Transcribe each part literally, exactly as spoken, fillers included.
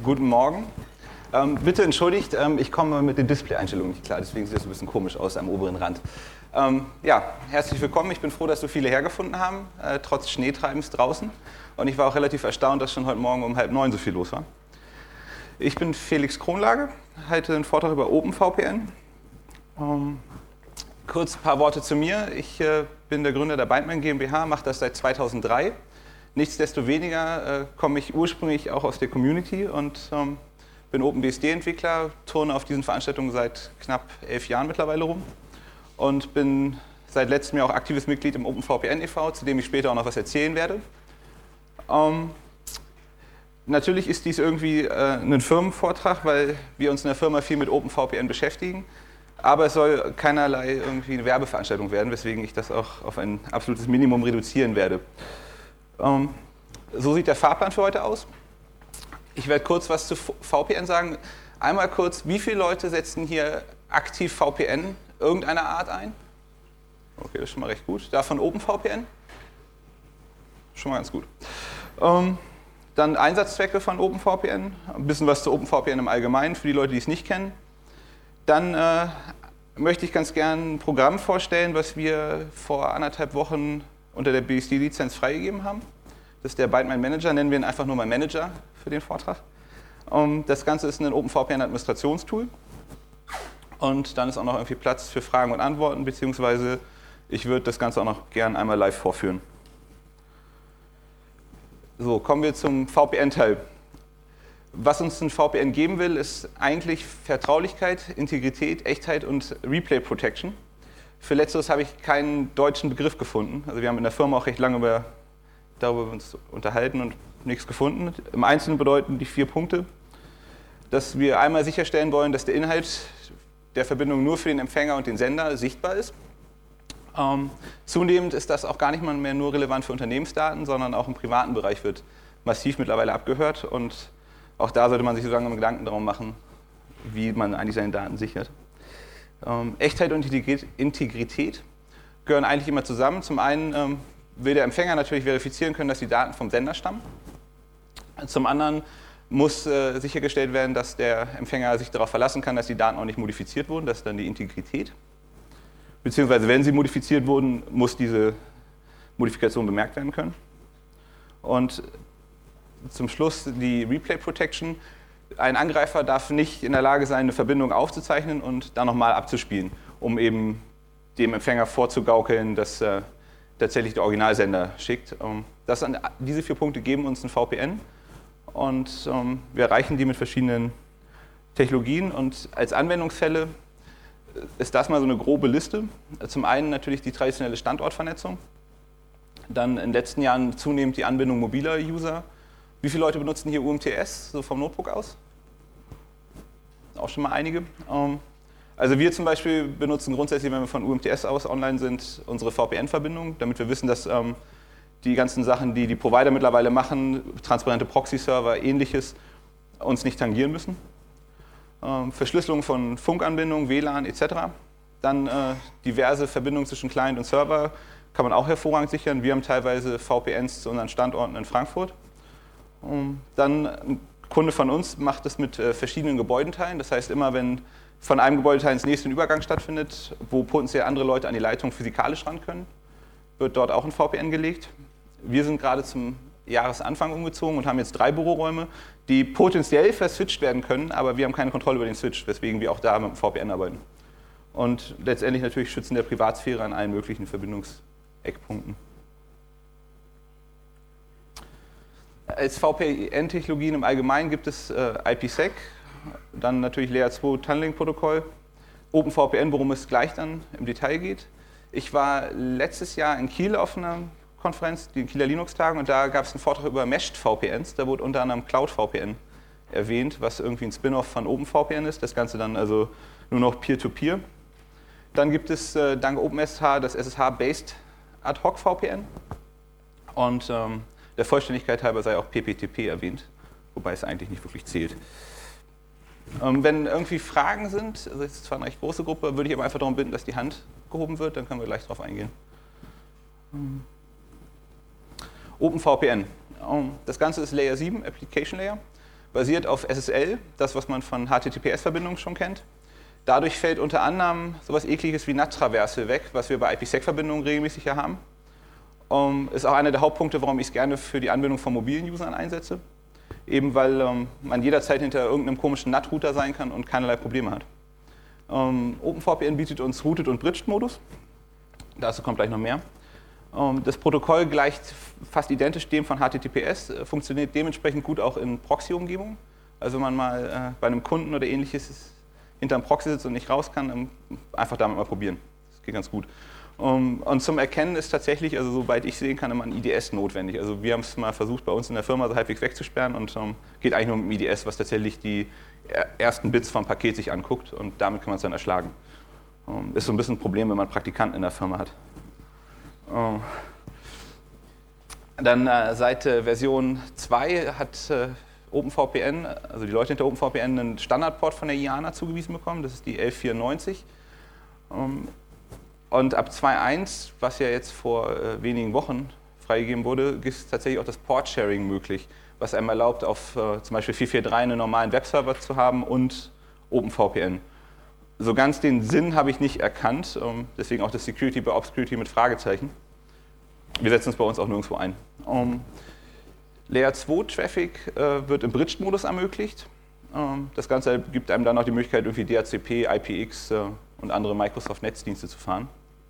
Guten Morgen. Ähm, bitte entschuldigt, ähm, ich komme mit den Display-Einstellungen nicht klar, deswegen sieht es ein bisschen komisch aus am oberen Rand. Ähm, ja, herzlich willkommen. Ich bin froh, dass so viele hergefunden haben, äh, trotz Schneetreibens draußen. Und ich war auch relativ erstaunt, dass schon heute Morgen um halb neun so viel los war. Ich bin Felix Kronlage, halte einen Vortrag über OpenVPN. Ähm, kurz ein paar Worte zu mir. Ich äh, bin der Gründer der Byteman GmbH, mache das seit zweitausenddrei. Nichtsdestoweniger äh, komme ich ursprünglich auch aus der Community und ähm, bin OpenBSD-Entwickler, turne auf diesen Veranstaltungen seit knapp elf Jahren mittlerweile rum und bin seit letztem Jahr auch aktives Mitglied im OpenVPN e V, zu dem ich später auch noch was erzählen werde. Ähm, natürlich ist dies irgendwie äh, ein Firmenvortrag, weil wir uns in der Firma viel mit OpenVPN beschäftigen, aber es soll keinerlei irgendwie eine Werbeveranstaltung werden, weswegen ich das auch auf ein absolutes Minimum reduzieren werde. Ähm, so sieht der Fahrplan für heute aus. Ich werde kurz was zu V P N sagen. Einmal kurz, wie viele Leute setzen hier aktiv V P N irgendeiner Art ein? Okay, das ist schon mal recht gut. Davon OpenVPN? Schon mal ganz gut. Ähm, dann Einsatzzwecke von OpenVPN, ein bisschen was zu OpenVPN im Allgemeinen, für die Leute, die es nicht kennen. Dann äh, möchte ich ganz gern ein Programm vorstellen, was wir vor anderthalb Wochen unter der B S D-Lizenz freigegeben haben. Das ist der Byteman Manager, nennen wir ihn einfach nur mal Manager für den Vortrag. Das Ganze ist ein OpenVPN-Administrationstool. Und dann ist auch noch irgendwie Platz für Fragen und Antworten, beziehungsweise ich würde das Ganze auch noch gern einmal live vorführen. So, kommen wir zum V P N-Teil. Was uns ein V P N geben will, ist eigentlich Vertraulichkeit, Integrität, Echtheit und Replay Protection. Für Letzteres habe ich keinen deutschen Begriff gefunden. Also wir haben in der Firma auch recht lange über, darüber uns unterhalten und nichts gefunden. Im Einzelnen bedeuten die vier Punkte, dass wir einmal sicherstellen wollen, dass der Inhalt der Verbindung nur für den Empfänger und den Sender sichtbar ist. Ähm, zunehmend ist das auch gar nicht mal mehr nur relevant für Unternehmensdaten, sondern auch im privaten Bereich wird massiv mittlerweile abgehört. Und auch da sollte man sich so langsam Gedanken darum machen, wie man eigentlich seine Daten sichert. Ähm, Echtheit und Integrität gehören eigentlich immer zusammen. Zum einen ähm, will der Empfänger natürlich verifizieren können, dass die Daten vom Sender stammen. Zum anderen muss äh, sichergestellt werden, dass der Empfänger sich darauf verlassen kann, dass die Daten auch nicht modifiziert wurden. Das ist dann die Integrität. Beziehungsweise, wenn sie modifiziert wurden, muss diese Modifikation bemerkt werden können. Und zum Schluss die Replay Protection. Ein Angreifer darf nicht in der Lage sein, eine Verbindung aufzuzeichnen und dann nochmal abzuspielen, um eben dem Empfänger vorzugaukeln, dass äh, tatsächlich der Originalsender schickt. Ähm, das, diese vier Punkte geben uns ein V P N und ähm, wir erreichen die mit verschiedenen Technologien. Und als Anwendungsfälle ist das mal so eine grobe Liste. Zum einen natürlich die traditionelle Standortvernetzung, dann in den letzten Jahren zunehmend die Anbindung mobiler User. Wie viele Leute benutzen hier U M T S, so vom Notebook aus? Auch schon mal einige. Also wir zum Beispiel benutzen grundsätzlich, wenn wir von U M T S aus online sind, unsere V P N-Verbindung, damit wir wissen, dass die ganzen Sachen, die die Provider mittlerweile machen, transparente Proxy-Server, ähnliches, uns nicht tangieren müssen. Verschlüsselung von Funkanbindungen, W L A N et cetera. Dann diverse Verbindungen zwischen Client und Server kann man auch hervorragend sichern. Wir haben teilweise V P Ns zu unseren Standorten in Frankfurt. Dann ein Kunde von uns macht das mit verschiedenen Gebäudenteilen. Das heißt, immer wenn von einem Gebäudeteil ins nächste ein Übergang stattfindet, wo potenziell andere Leute an die Leitung physikalisch ran können, wird dort auch ein V P N gelegt. Wir sind gerade zum Jahresanfang umgezogen und haben jetzt drei Büroräume, die potenziell verswitcht werden können, aber wir haben keine Kontrolle über den Switch, weswegen wir auch da mit dem V P N arbeiten. Und letztendlich natürlich Schützen der Privatsphäre an allen möglichen Verbindungseckpunkten. Als V P N-Technologien im Allgemeinen gibt es äh, IPsec, dann natürlich Layer zwei Tunneling-Protokoll, OpenVPN, worum es gleich dann im Detail geht. Ich war letztes Jahr in Kiel auf einer Konferenz, den Kieler Linux-Tagen, und da gab es einen Vortrag über Meshed V P Ns. Da wurde unter anderem Cloud V P N erwähnt, was irgendwie ein Spin-off von OpenVPN ist. Das Ganze dann also nur noch Peer-to-Peer. Dann gibt es äh, dank OpenSSH das S S H-based Ad-Hoc V P N. Und ähm, der Vollständigkeit halber sei auch P P T P erwähnt, wobei es eigentlich nicht wirklich zählt. Ähm, wenn irgendwie Fragen sind, also es ist zwar eine recht große Gruppe, würde ich aber einfach darum bitten, dass die Hand gehoben wird, dann können wir gleich darauf eingehen. Hm. OpenVPN. Das Ganze ist Layer sieben, Application Layer. basiert auf S S L, das, was man von H T T P S-Verbindungen schon kennt. Dadurch fällt unter anderem sowas Ekliges wie N A T-Traverse weg, was wir bei I P sec-Verbindungen regelmäßig hier haben. Um, ist auch einer der Hauptpunkte, warum ich es gerne für die Anbindung von mobilen Usern einsetze. Eben weil um, man jederzeit hinter irgendeinem komischen N A T-Router sein kann und keinerlei Probleme hat. Um, OpenVPN bietet uns Routed- und Bridged-Modus. Dazu kommt gleich noch mehr. Um, das Protokoll gleicht fast identisch dem von H T T P S, äh, funktioniert dementsprechend gut auch in Proxy-Umgebungen. Also wenn man mal äh, bei einem Kunden oder ähnliches hinterm Proxy sitzt und nicht raus kann, um, einfach damit mal probieren. Das geht ganz gut. Um, und zum Erkennen ist tatsächlich, also soweit ich sehen kann, immer ein I D S notwendig. Also wir haben es mal versucht, bei uns in der Firma so halbwegs wegzusperren und um, geht eigentlich nur mit dem I D S, was tatsächlich die ersten Bits vom Paket sich anguckt und damit kann man es dann erschlagen. Um, ist so ein bisschen ein Problem, wenn man Praktikanten in der Firma hat. Um, dann äh, seit äh, Version zwei hat äh, OpenVPN, also die Leute hinter OpenVPN, einen Standardport von der I A N A zugewiesen bekommen, das ist die elf vierundneunzig. Um, Und ab zwei Punkt eins, was ja jetzt vor äh, wenigen Wochen freigegeben wurde, ist tatsächlich auch das Port-Sharing möglich, was einem erlaubt, auf äh, zum Beispiel vier vier drei einen normalen Webserver zu haben und OpenVPN. So ganz den Sinn habe ich nicht erkannt, ähm, deswegen auch das Security bei Obscurity mit Fragezeichen. Wir setzen es bei uns auch nirgendwo ein. Um, Layer zwei Traffic äh, wird im Bridged-Modus ermöglicht. Ähm, das Ganze gibt einem dann auch die Möglichkeit, irgendwie D H C P, I P X äh, und andere Microsoft-Netzdienste zu fahren.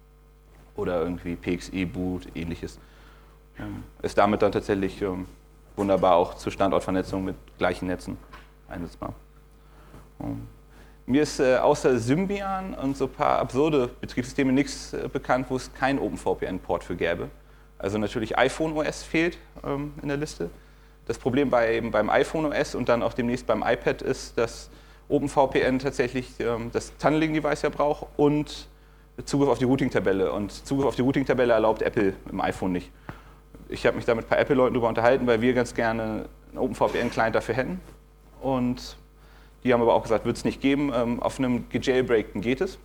Oder irgendwie P X E, Boot, ähnliches. Ähm, ist damit dann tatsächlich ähm, wunderbar auch zur Standortvernetzung mit gleichen Netzen einsetzbar. Ähm, mir ist äh, außer Symbian und so ein paar absurde Betriebssysteme nichts äh, bekannt, wo es keinen OpenVPN-Port für gäbe. Also natürlich iPhone O S fehlt ähm, in der Liste. Das Problem bei, beim iPhone O S und dann auch demnächst beim iPad ist, dass OpenVPN tatsächlich ähm, das Tunneling-Device ja braucht und Zugriff auf die Routing-Tabelle. Und Zugriff auf die Routing-Tabelle erlaubt Apple im iPhone nicht. Ich habe mich da mit ein paar Apple-Leuten darüber unterhalten, weil wir ganz gerne einen OpenVPN-Client dafür hätten. Und die haben aber auch gesagt, wird es nicht geben. Ähm, auf einem gejailbreakten geht es.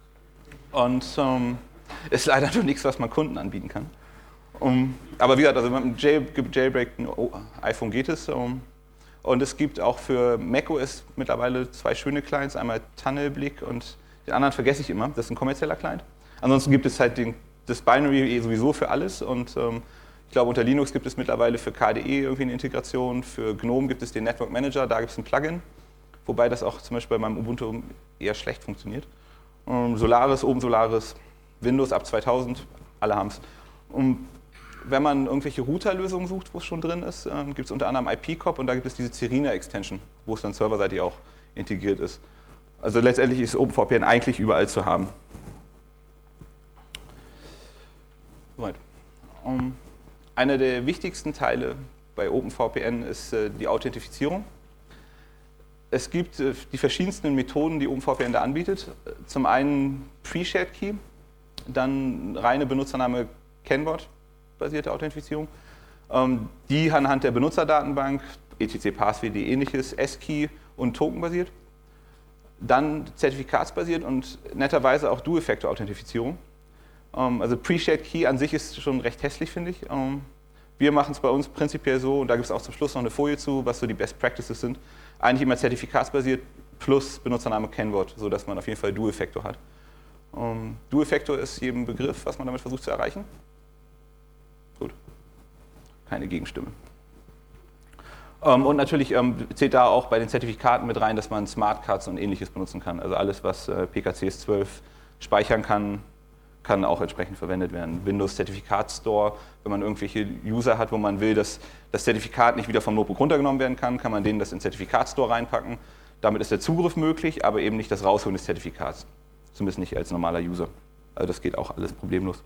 Und ähm, ist leider nur nichts, was man Kunden anbieten kann. Um, aber wie gesagt, also mit einem jail, jailbreakten iPhone geht es. Um, und es gibt auch für macOS mittlerweile zwei schöne Clients, einmal Tunnelblick und den anderen vergesse ich immer, das ist ein kommerzieller Client. Ansonsten gibt es halt den, das Binary sowieso für alles und ähm, ich glaube unter Linux gibt es mittlerweile für K D E irgendwie eine Integration, für GNOME gibt es den Network Manager, da gibt es ein Plugin, wobei das auch zum Beispiel bei meinem Ubuntu eher schlecht funktioniert. Ähm, Solaris, oben Solaris, Windows ab zweitausend, alle haben es. Um, wenn man irgendwelche Routerlösungen sucht, wo es schon drin ist, ähm, gibt es unter anderem I P cop und da gibt es diese Cirina-Extension, wo es dann serverseitig auch integriert ist. Also letztendlich ist OpenVPN eigentlich überall zu haben. Soweit. Um, einer der wichtigsten Teile bei OpenVPN ist äh, die Authentifizierung. Es gibt äh, die verschiedensten Methoden, die OpenVPN da anbietet. Zum einen Pre-Shared Key, dann reine Benutzername Kennwort-basierte Authentifizierung, ähm, die anhand der Benutzerdatenbank, et cetera, Passwd, ähnliches, S-Key und Token basiert. Dann zertifikatsbasiert und netterweise auch Dual-Factor-Authentifizierung. Also Pre-Shared Key an sich ist schon recht hässlich, finde ich. Wir machen es bei uns prinzipiell so, und da gibt es auch zum Schluss noch eine Folie zu, was so die Best Practices sind. Eigentlich immer zertifikatsbasiert plus Benutzername Kennwort, sodass man auf jeden Fall Dual-Factor hat. Dual-Factor ist jedem Begriff, was man damit versucht zu erreichen. Gut. Keine Gegenstimme. Und natürlich zählt da auch bei den Zertifikaten mit rein, dass man Smartcards und ähnliches benutzen kann. Also alles, was P K C S zwölf speichern kann, kann auch entsprechend verwendet werden. Windows Zertifikatstore, wenn man irgendwelche User hat, wo man will, dass das Zertifikat nicht wieder vom Notebook runtergenommen werden kann, kann man denen das in den Zertifikatstore reinpacken. Damit ist der Zugriff möglich, aber eben nicht das Rausholen des Zertifikats. Zumindest nicht als normaler User. Also das geht auch alles problemlos.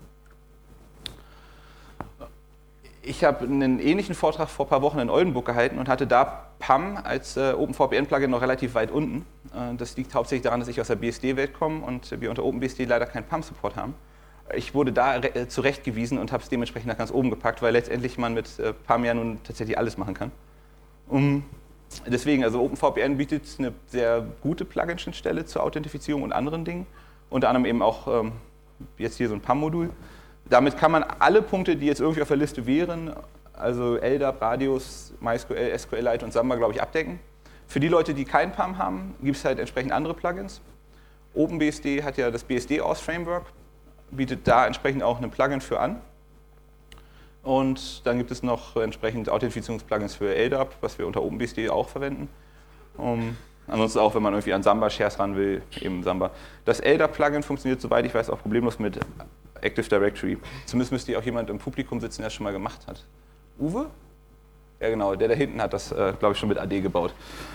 Ich habe einen ähnlichen Vortrag vor ein paar Wochen in Oldenburg gehalten und hatte da P A M als äh, OpenVPN-Plugin noch relativ weit unten. Äh, das liegt hauptsächlich daran, dass ich aus der B S D-Welt komme und wir unter OpenBSD leider keinen P A M-Support haben. Ich wurde da äh, zurechtgewiesen und habe es dementsprechend nach ganz oben gepackt, weil letztendlich man mit äh, P A M ja nun tatsächlich alles machen kann. Um, deswegen, also OpenVPN bietet eine sehr gute Plugin-Schnittstelle zur Authentifizierung und anderen Dingen. Unter anderem eben auch ähm, jetzt hier so ein P A M-Modul. Damit kann man alle Punkte, die jetzt irgendwie auf der Liste wären, also L D A P, Radius, MySQL, SQLite und Samba, glaube ich, abdecken. Für die Leute, die keinen P A M haben, gibt es halt entsprechend andere Plugins. OpenBSD hat ja das B S D-Auth Framework, bietet da entsprechend auch ein Plugin für an. Und dann gibt es noch entsprechend Authentifizierungs-Plugins für L D A P, was wir unter OpenBSD auch verwenden. Um, ansonsten auch, wenn man irgendwie an Samba-Shares ran will, eben Samba. Das L D A P-Plugin funktioniert, soweit ich weiß, auch problemlos mit Active Directory. Zumindest müsste hier auch jemand im Publikum sitzen, der das schon mal gemacht hat. Uwe? Ja genau, der da hinten hat das, äh, glaube ich, schon mit A D gebaut.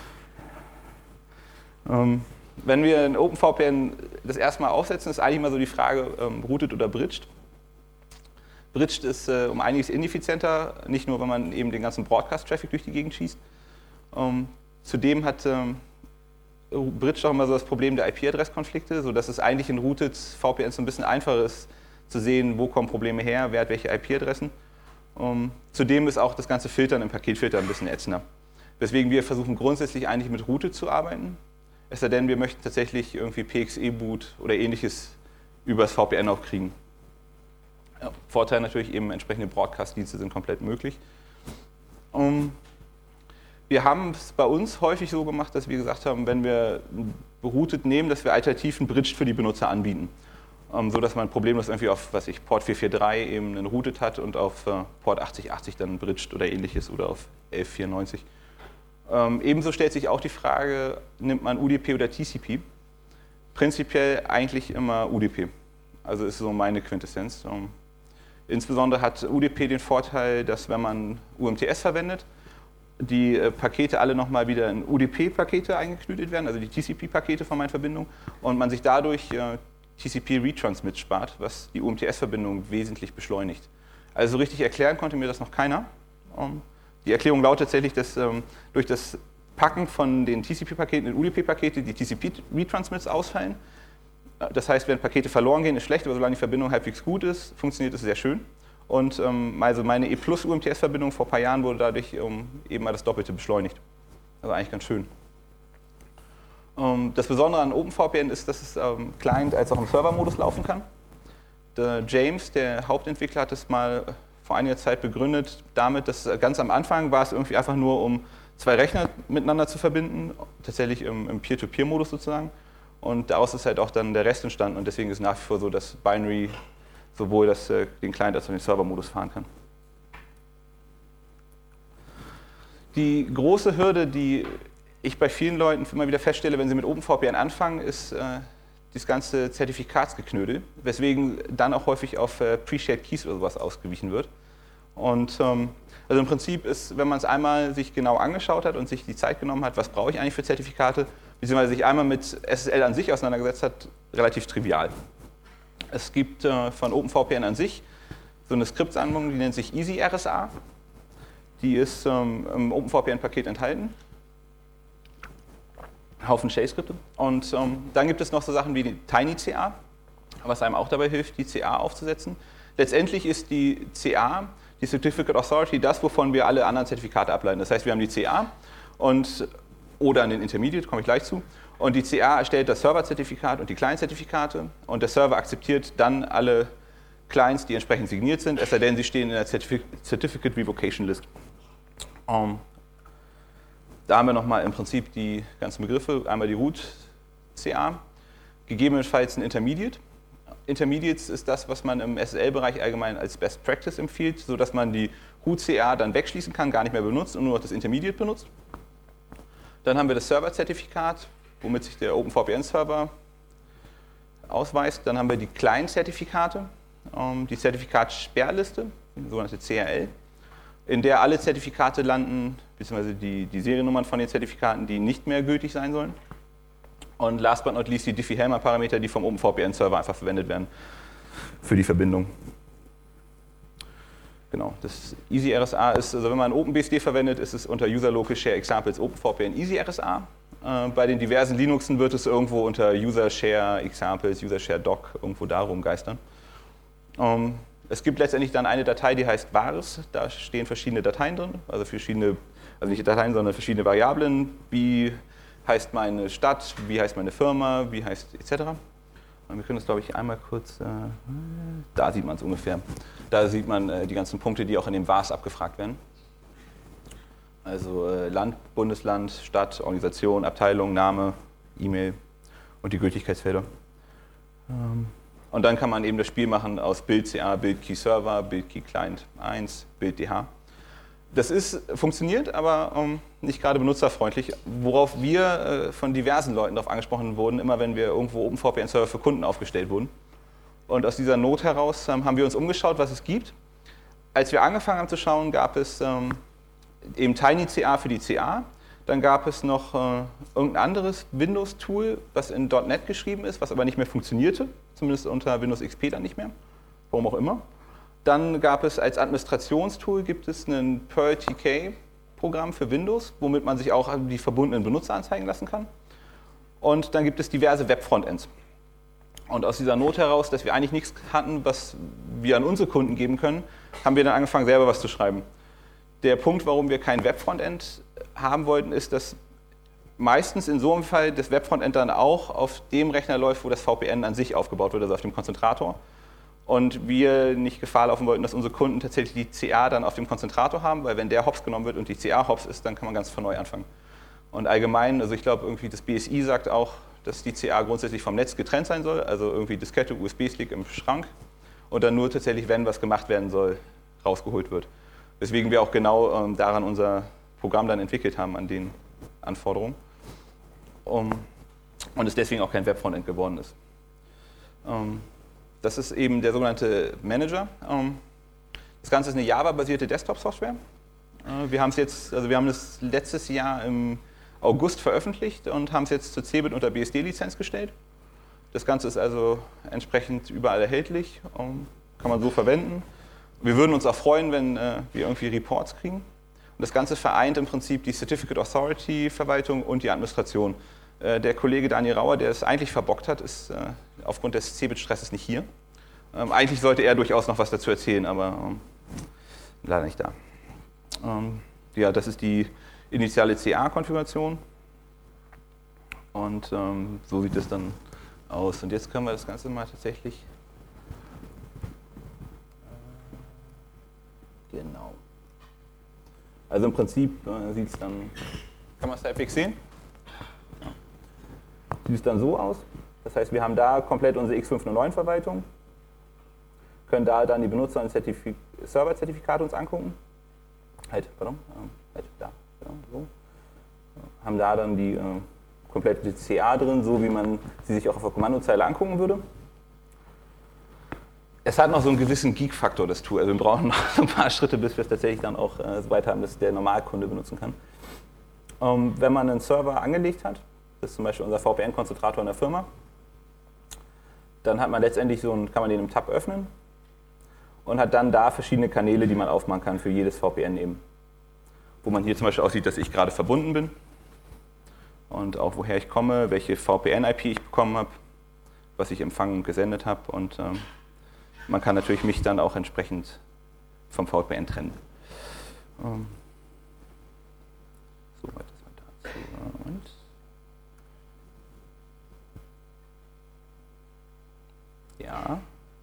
Ähm, wenn wir ein OpenVPN das erste Mal aufsetzen, ist eigentlich immer so die Frage, ähm, routet oder bridged. Bridged ist äh, um einiges ineffizienter, nicht nur, wenn man eben den ganzen Broadcast-Traffic durch die Gegend schießt. Ähm, zudem hat ähm, Bridged auch immer so das Problem der I P-Adress-Konflikte, sodass es eigentlich in Routed V P Ns so ein bisschen einfacher ist, zu sehen, wo kommen Probleme her, wer hat welche I P-Adressen. Ähm, zudem ist auch das ganze Filtern im Paketfilter ein bisschen ätzender. Weswegen wir versuchen grundsätzlich eigentlich mit Routed zu arbeiten. Es sei denn, wir möchten tatsächlich irgendwie P X E-Boot oder ähnliches übers V P N auch kriegen. Ja, Vorteil natürlich eben, entsprechende Broadcast-Dienste sind komplett möglich. Um, wir haben es bei uns häufig so gemacht, dass wir gesagt haben, wenn wir Routed nehmen, dass wir alternativen Bridged für die Benutzer anbieten. Um, so dass man problemlos irgendwie auf was ich, Port vier vier drei eben einen Routed hat und auf uh, Port achtzig achtzig dann Bridged oder ähnliches oder auf elf vierundneunzig. Um, ebenso stellt sich auch die Frage, nimmt man U D P oder T C P? Prinzipiell eigentlich immer U D P. Also ist so meine Quintessenz. Um, Insbesondere hat U D P den Vorteil, dass wenn man U M T S verwendet, die äh, Pakete alle nochmal wieder in U D P-Pakete eingeknütet werden, also die T C P-Pakete von meinen Verbindungen, und man sich dadurch äh, T C P-Retransmit spart, was die U M T S-Verbindung wesentlich beschleunigt. Also richtig erklären konnte mir das noch keiner. Um, die Erklärung lautet tatsächlich, dass ähm, durch das Packen von den T C P-Paketen in U D P-Pakete die T C P-Retransmits ausfallen. Das heißt, wenn Pakete verloren gehen, ist schlecht, aber solange die Verbindung halbwegs gut ist, funktioniert es sehr schön. Und ähm, also meine E plus U M T S-Verbindung vor ein paar Jahren wurde dadurch um, eben mal das Doppelte beschleunigt. Also eigentlich ganz schön. Ähm, das Besondere an OpenVPN ist, dass es ähm, Client als auch im Server-Modus laufen kann. Der James, der Hauptentwickler, hat es mal vor einiger Zeit begründet damit, dass ganz am Anfang war es irgendwie einfach nur, um zwei Rechner miteinander zu verbinden, tatsächlich im, im Peer-to-Peer-Modus sozusagen. Und daraus ist halt auch dann der Rest entstanden und deswegen ist nach wie vor so, dass Binary sowohl das, äh, den Client als auch den Server-Modus fahren kann. Die große Hürde, die ich bei vielen Leuten immer wieder feststelle, wenn sie mit OpenVPN anfangen, ist äh, das ganze Zertifikatsgeknödel, weswegen dann auch häufig auf äh, Pre-Shared Keys oder sowas ausgewichen wird. Und ähm, also im Prinzip ist, wenn man es einmal sich genau angeschaut hat und sich die Zeit genommen hat, was brauche ich eigentlich für Zertifikate, beziehungsweise sich einmal mit S S L an sich auseinandergesetzt hat, relativ trivial. Es gibt äh, von OpenVPN an sich so eine Skriptsammlung, die nennt sich EasyRSA. Die ist ähm, im OpenVPN-Paket enthalten. Ein Haufen Shell-Skripte. Und ähm, dann gibt es noch so Sachen wie die TinyCA, was einem auch dabei hilft, die C A aufzusetzen. Letztendlich ist die C A, die Certificate Authority, das, wovon wir alle anderen Zertifikate ableiten. Das heißt, wir haben die C A und oder an den Intermediate, komme ich gleich zu. Und die C A erstellt das Server-Zertifikat und die Client-Zertifikate und der Server akzeptiert dann alle Clients, die entsprechend signiert sind, es sei denn, sie stehen in der Certific- Certificate Revocation List. Um, da haben wir nochmal im Prinzip die ganzen Begriffe, einmal die Root-C A, gegebenenfalls ein Intermediate. Intermediates ist das, was man im S S L-Bereich allgemein als Best Practice empfiehlt, sodass man die Root-C A dann wegschließen kann, gar nicht mehr benutzt und nur noch das Intermediate benutzt. Dann haben wir das Server-Zertifikat, womit sich der OpenVPN-Server ausweist. Dann haben wir die Client-Zertifikate, die Zertifikatssperrliste, die sogenannte C R L, in der alle Zertifikate landen, beziehungsweise die, die Seriennummern von den Zertifikaten, die nicht mehr gültig sein sollen. Und last but not least die Diffie-Hellman-Parameter, die vom OpenVPN-Server einfach verwendet werden für die Verbindung. Genau, das EasyRSA ist, also wenn man OpenBSD verwendet, ist es unter User Local Share Examples OpenVPN EasyRSA. Äh, bei den diversen Linuxen wird es irgendwo unter User Share Examples, User Share Doc irgendwo darum geistern. Ähm, es gibt letztendlich dann eine Datei, die heißt Varis. Da stehen verschiedene Dateien drin, also verschiedene, also nicht Dateien, sondern verschiedene Variablen. Wie heißt meine Stadt, wie heißt meine Firma, wie heißt et cetera. Wir können das, glaube ich, einmal kurz, äh, da sieht man es ungefähr. Da sieht man äh, die ganzen Punkte, die auch in dem V A S abgefragt werden. Also äh, Land, Bundesland, Stadt, Organisation, Abteilung, Name, E-Mail und die Gültigkeitsfelder. Ähm, und dann kann man eben das Spiel machen aus Bild C A, Bild Key Server, Bild Key Client eins, Bild D H. Das ist, funktioniert, aber ähm, nicht gerade benutzerfreundlich, worauf wir äh, von diversen Leuten darauf angesprochen wurden, immer wenn wir irgendwo OpenVPN-Server für Kunden aufgestellt wurden. Und aus dieser Not heraus ähm, haben wir uns umgeschaut, was es gibt. Als wir angefangen haben zu schauen, gab es ähm, eben TinyCA für die C A, dann gab es noch äh, irgendein anderes Windows-Tool, was in .NET geschrieben ist, was aber nicht mehr funktionierte, zumindest unter Windows X P dann nicht mehr, warum auch immer. Dann gab es als Administrationstool gibt es ein Perl T K-Programm für Windows, womit man sich auch die verbundenen Benutzer anzeigen lassen kann. Und dann gibt es diverse Web-Frontends. Und aus dieser Not heraus, dass wir eigentlich nichts hatten, was wir an unsere Kunden geben können, haben wir dann angefangen, selber was zu schreiben. Der Punkt, warum wir kein Web-Frontend haben wollten, ist, dass meistens in so einem Fall das Web-Frontend dann auch auf dem Rechner läuft, wo das V P N an sich aufgebaut wird, also auf dem Konzentrator. Und wir nicht Gefahr laufen wollten, dass unsere Kunden tatsächlich die C A dann auf dem Konzentrator haben, weil wenn der hops genommen wird und die C A hops ist, dann kann man ganz von neu anfangen. Und allgemein, also ich glaube irgendwie das B S I sagt auch, dass die C A grundsätzlich vom Netz getrennt sein soll, also irgendwie Diskette, U S B-Stick im Schrank und dann nur tatsächlich, wenn was gemacht werden soll, rausgeholt wird. Weswegen wir auch genau ähm, daran unser Programm dann entwickelt haben, an den Anforderungen. Um, und es deswegen auch kein Web-Frontend geworden ist. Ähm, Das ist eben der sogenannte Manager. Das Ganze ist eine Java-basierte Desktop-Software. Wir haben es jetzt, also wir haben es letztes Jahr im August veröffentlicht und haben es jetzt zur Cebit unter B S D-Lizenz gestellt. Das Ganze ist also entsprechend überall erhältlich, kann man so verwenden. Wir würden uns auch freuen, wenn wir irgendwie Reports kriegen. Und das Ganze vereint im Prinzip die Certificate Authority Verwaltung und die Administration. Der Kollege Daniel Rauer, der es eigentlich verbockt hat, ist äh, aufgrund des Cebit-Stresses nicht hier. Ähm, eigentlich sollte er durchaus noch was dazu erzählen, aber ähm, leider nicht da. Ähm, ja, das ist die initiale C A-Konfiguration und ähm, so sieht es dann aus. Und jetzt können wir das Ganze mal tatsächlich... Äh, genau. Also im Prinzip äh, sieht es dann... Kann man es halbwegs sehen? Sieht es dann so aus. Das heißt, wir haben da komplett unsere X fünf null neun-Verwaltung, können da dann die Benutzer- und Zertifik- Server-Zertifikate uns angucken. Halt, pardon, äh, halt, da, genau, so. Haben da dann die äh, komplette C A drin, so wie man sie sich auch auf der Kommandozeile angucken würde. Es hat noch so einen gewissen Geek-Faktor, das Tool. Also wir brauchen noch so ein paar Schritte, bis wir es tatsächlich dann auch äh, so weit haben, dass der Normalkunde benutzen kann. Ähm, wenn man einen Server angelegt hat, das ist zum Beispiel unser V P N-Konzentrator in der Firma, dann hat man letztendlich so einen, kann man den im Tab öffnen und hat dann da verschiedene Kanäle, die man aufmachen kann für jedes V P N eben. Wo man hier zum Beispiel aussieht, dass ich gerade verbunden bin und auch woher ich komme, welche V P N-I P ich bekommen habe, was ich empfangen und gesendet habe und ähm, man kann natürlich mich dann auch entsprechend vom V P N trennen. Ähm, so weit ist man dazu. Und ja.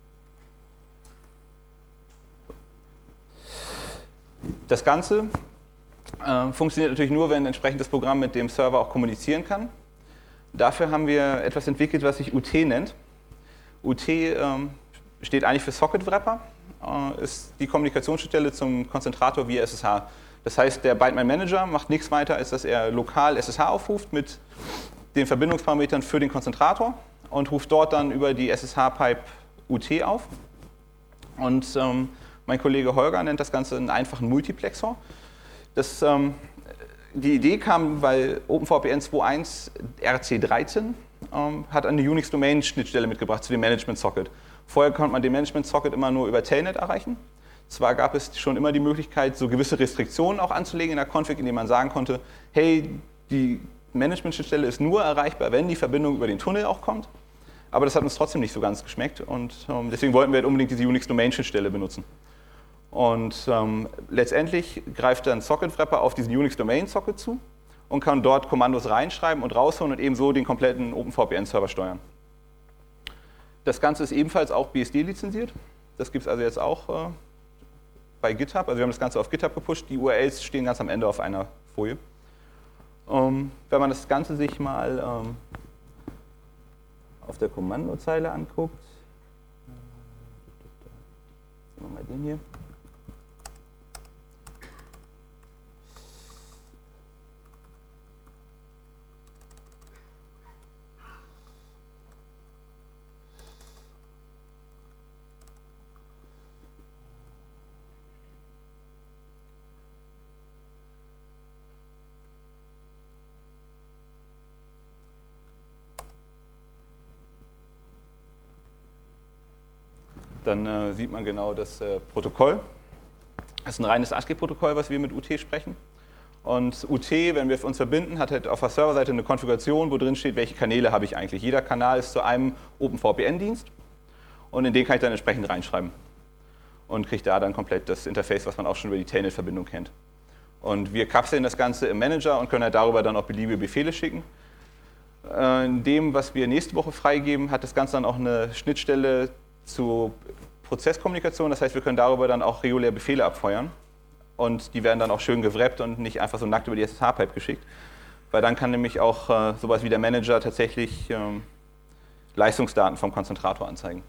Das Ganze äh, funktioniert natürlich nur, wenn ein entsprechendes Programm mit dem Server auch kommunizieren kann. Dafür haben wir etwas entwickelt, was sich U T nennt. U T ähm, steht eigentlich für Socket Wrapper, äh, ist die Kommunikationsschnittstelle zum Konzentrator via S S H. Das heißt, der Bytemail Manager macht nichts weiter, als dass er lokal S S H aufruft mit den Verbindungsparametern für den Konzentrator und ruft dort dann über die S S H-Pipe U T auf. Und ähm, mein Kollege Holger nennt das Ganze einen einfachen Multiplexor. Das, ähm, die Idee kam, weil OpenVPN zwei Punkt eins R C dreizehn ähm, hat eine Unix-Domain-Schnittstelle mitgebracht zu dem Management-Socket. Vorher konnte man den Management-Socket immer nur über Telnet erreichen. Zwar gab es schon immer die Möglichkeit, so gewisse Restriktionen auch anzulegen in der Config, indem man sagen konnte, hey, die Management-Schnittstelle ist nur erreichbar, wenn die Verbindung über den Tunnel auch kommt. Aber das hat uns trotzdem nicht so ganz geschmeckt und ähm, deswegen wollten wir halt unbedingt diese Unix-Domain-Schnittstelle benutzen. Und ähm, letztendlich greift dann Socket-Wrapper auf diesen Unix-Domain-Socket zu und kann dort Kommandos reinschreiben und rausholen und ebenso den kompletten OpenVPN-Server steuern. Das Ganze ist ebenfalls auch B S D lizenziert. Das gibt es also jetzt auch äh, bei GitHub. Also wir haben das Ganze auf GitHub gepusht. Die U R Ls stehen ganz am Ende auf einer Folie. Ähm, wenn man das Ganze sich mal ähm, auf der Kommandozeile anguckt, nehmen wir mal den hier. Dann äh, sieht man genau das äh, Protokoll. Das ist ein reines ASCII-Protokoll, was wir mit U T sprechen. Und U T, wenn wir uns verbinden, hat halt auf der Serverseite eine Konfiguration, wo drin steht, welche Kanäle habe ich eigentlich. Jeder Kanal ist zu einem OpenVPN-Dienst und in den kann ich dann entsprechend reinschreiben. Und kriege da dann komplett das Interface, was man auch schon über die Telnet-Verbindung kennt. Und wir kapseln das Ganze im Manager und können halt darüber dann auch beliebige Befehle schicken. In dem, was wir nächste Woche freigeben, hat das Ganze dann auch eine Schnittstelle zu Prozesskommunikation, das heißt, wir können darüber dann auch regulär Befehle abfeuern und die werden dann auch schön gewrappt und nicht einfach so nackt über die S S H-Pipe geschickt, weil dann kann nämlich auch äh, sowas wie der Manager tatsächlich ähm, Leistungsdaten vom Konzentrator anzeigen.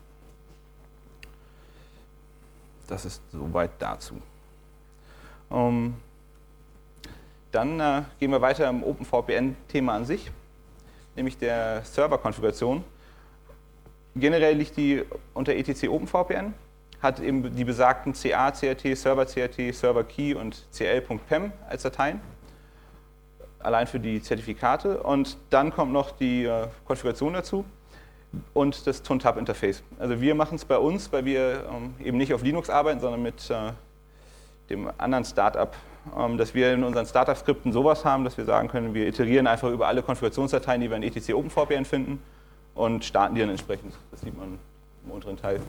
Das ist soweit dazu. Ähm, dann äh, gehen wir weiter im OpenVPN-Thema an sich, nämlich der Serverkonfiguration. Generell liegt die unter E T C OpenVPN, hat eben die besagten C A, C R T, Server C R T, Server Key und C L.pem als Dateien, allein für die Zertifikate. Und dann kommt noch die äh, Konfiguration dazu und das ToonTab-Interface. Also wir machen es bei uns, weil wir ähm, eben nicht auf Linux arbeiten, sondern mit äh, dem anderen Startup, ähm, dass wir in unseren Startup-Skripten sowas haben, dass wir sagen können, wir iterieren einfach über alle Konfigurationsdateien, die wir in E T C OpenVPN finden, und starten die dann entsprechend. Das sieht man im unteren Teil.